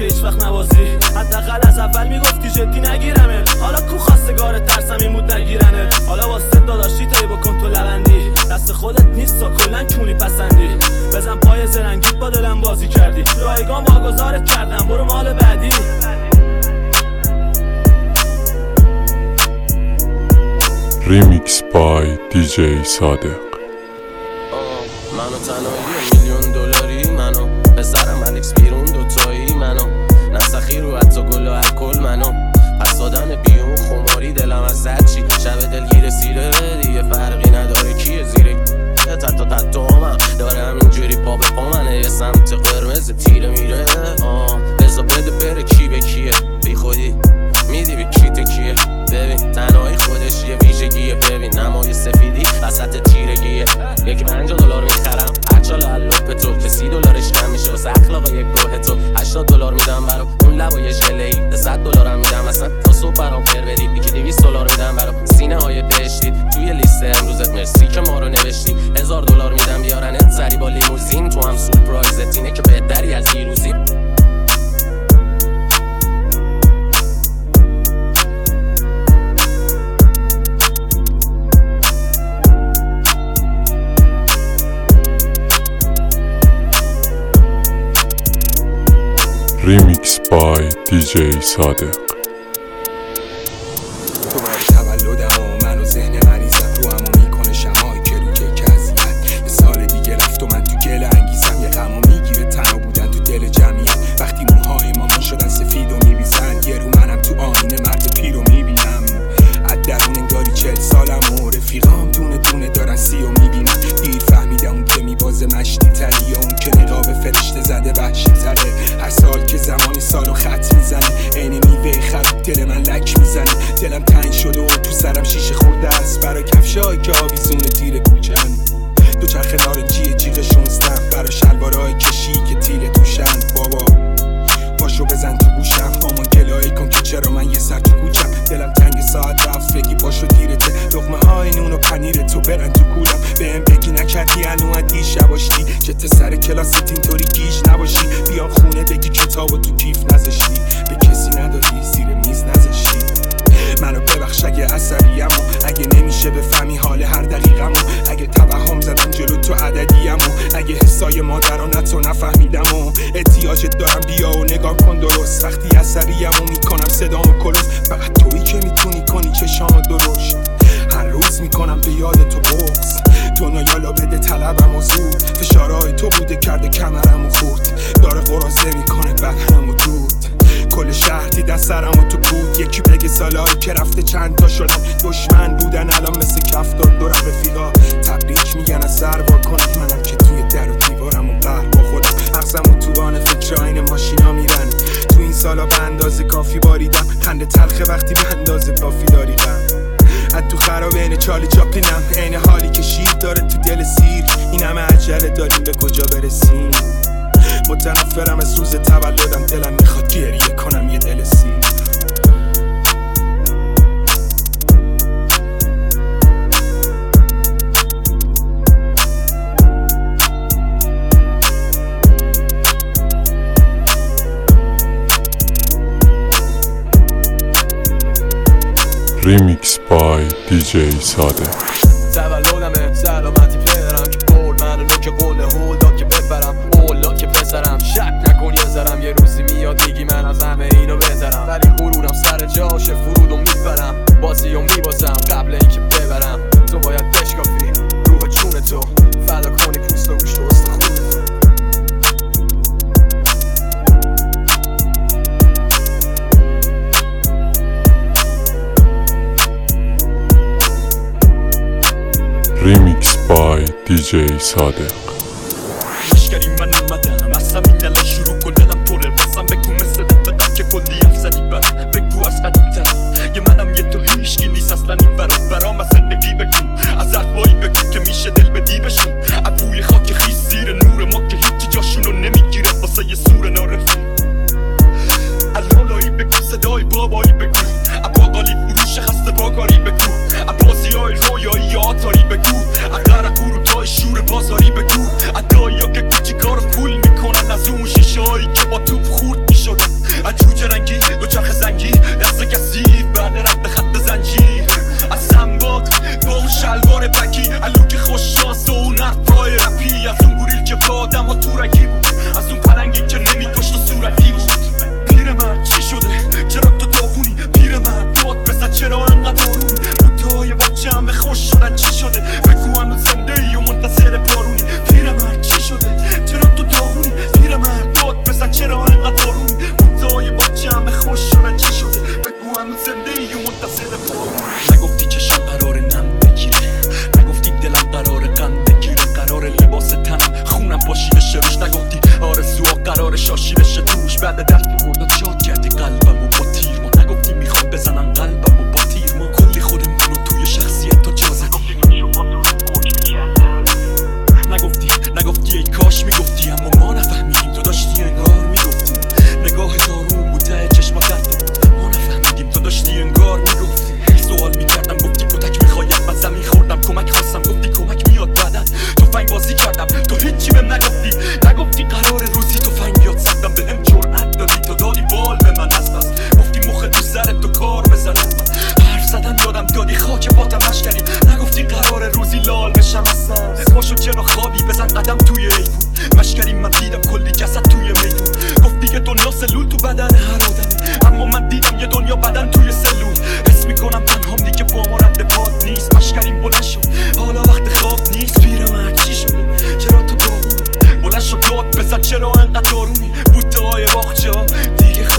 که هیچ وقت نوازی. حداقل از اول میگفتی جدی نگیرمه، حالا کو خواستگار ترسم این بود نگیرنه. حالا واسه داداشی تایی بکن تو لبندی، دست خودت نیست تا کلن کونی پسندی. بزن پای زرنگیت با دلم بازی کردی، رایگان واگذارت کردم برو مال بعدی. ریمیکس بای دیجی صادق. منو تنهایی میلیون دلاری، منو پسرم الکس بیرون دوتایی، منو نسخی رو حتی گل و الکل، منو پس دادن بیون خماری دلم از هرچی شب دلگیر سیره دیگه فرقی نداره کیه زیره تتو همم داره همینجوری پا به پا منه، یه سمت قرمز تیره میره. بزا بده بره کی به کیه، بی خودی میدی به کی تکیه. ببین تنهایی خودش یه ویژگیه، ببین نمای سفیدی وسط تیرگیه. یکی $50 میخرم هرچا لالوپ تو که $30 کم میشه واسه اخلاق یک گروه تو. $80 میدم برا اون لبای ژله‌ای، $100 هم میدم اصلا تا صبح برام پر بدی. یکی $200 میدم برا سینه های دشتی توی لیست امروزت، مرسی که ما رو نوشتی. $1000 میدم بیارنت سری با لیموزین، تو هم سورپرایزت اینه که بهتری از دیروزی. ریمیکس بای دیجی صادق. تو باری تولدم و من و ذهن مریضم رو همو میکنه شمایی که رو یک اذیت. یه سال دیگه رفت و من تو گل انگیزم، یه غمو میگیره تنها بودن تو دل جمعیت. وقتی موهای مامان شدن سفید و میریزن، یه رو منم تو آینه مرد پیر رو میبینم. از درون انگاری 40 سالم و رفیقام دونه دونه دارن 30 و میبینن. دیر فهمیدم اون که میبازه مشتی تری یا اون که نقاب فرشته زده وحشی تره. هر سال که زمانی سالو خط میزنه، عین میوه خراب دل من لک میزنه. دلم تنگ شده و تو سرم شیشه خورده است برای کفشایی که آویزون تیر کوچن. دو چرخ نارنجی جیغ 16 برای شلوارای کشی که تیل توشن. بابا پاشو بزن تو گوشم، مامان گلایی کن که چرا من یه سر تو کوچم. دلم تنگ ساعت رفت بگی پاشو دیرته، لقمه های نون و پنیر تو برن تو کولم. بهم بگی نکردی هنو دیشب آشتی، جت سر کلاست اینطوری گیج نباشی. بیام خونه بگی کتابو تو کیف نذاشتی، به کسی ندادی زیر میز نذاشتی. منو ببخش اگه عصبیم و اگه نمیشه بفهمی حال هر دقیقم و اگه توهم زدم جلو تو عددیم و اگه حسای مادرانت رو نفهمیدم و احتیاجت دارم بیا و نگاه کن درست. وقتی عصبیم و میکنم صدامو کلوف، فقط تویی که میتونی کنی چشامو درشت. هر روز میکنم به یاد تو بغض، دنیا یالا بده طلبم و زود. فشارهای تو بوده کرده کمرم و خورد، داره قرازه میکنه بدنم و دود. کل شهر دیدن سرم و تو بود، یکی بگه سالایی که رفته چند تا شدن دشمن بودن الان مثل کفتار دور رفیقا تبریک میگن از سر وا کنم. منم که توی در و دیوارم و قهر با خودم، مغزم و توان فکر آین ماشینا میرن. تو این سالا به اندازه کافی باریدم، خنده تلخه وقتی به اندازه کافی داری غم. از تو خرابه اینه چالی چاپلینم، عین حالی که شیر داره تو دل سیر. این همه عجله داریم به کجا برسیم؟ متنفرم از روز تولدم، دلم میخواد گریه کنم یه دل سیر. ریمیکس بای دیجی صادق. تولدمه سلامتی پدرم که برد منو نوک قول هولدا که ببرم اولا که پسرم. شک نکن یه ذرم یه روزی میاد میگی من از همه اینو بهترم، ولی غرورم سر جاشه فرودو میبرم، بازیو میبازم قبل اینکه ببرم. تو باید بشکافی روح چون تو، فدا کنی پوست و گوشت و استخون تو. ریمیکس بای دیجی صادق. مشکلی من اومدم از همین الان شروع کن، دلم پره بازم بگو مثل دفتا که کلی حرف زدی برم. بگو از قدیمتر یه منم یه تو هیشگی نیست اصلا این برام از زندگی بگو، از حرفایی بگو که میشه دل بدی بشون. از بوی خاک خیس زیر نور ما که هیچی جاشونو نمیگیره واسه یه سور نارفی. الالایی بگو صدای بابایی بگو، باقالی فروش خسته باکاری بگو، بازی های رویایی آتاری بگو، قرق گروتای شور بازاری بگو، دایی ها که کوچی کار پول میکنن از اون شیشه هایی که با توپ خورد میشدن. توی ایفون مشکریم من دیدم کلی جسد توی میدون گفت دیگه دنیا سلول تو بدن هر آدمه اما من دیدم یه دنیا بدن توی سلول حس میکنم تنهام دیگه با ما رد پاد نیست مشکریم بلند شد حالا وقت خواب نیست پیرمرد چی شده چرا تو داغونی بلند شد داد بزن چرا انقدر دارونی بوته های باغچه دیگه